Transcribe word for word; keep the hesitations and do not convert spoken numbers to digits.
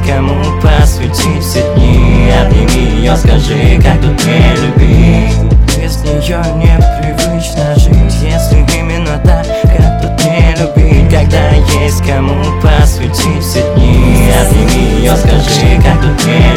есть кому посвятить все дни. Обними ее, скажи, как тут не любить. Без нее непривычно жить, если именно так, как тут не любить. Когда есть кому посвятить все дни. Обними ее, скажи, как тут не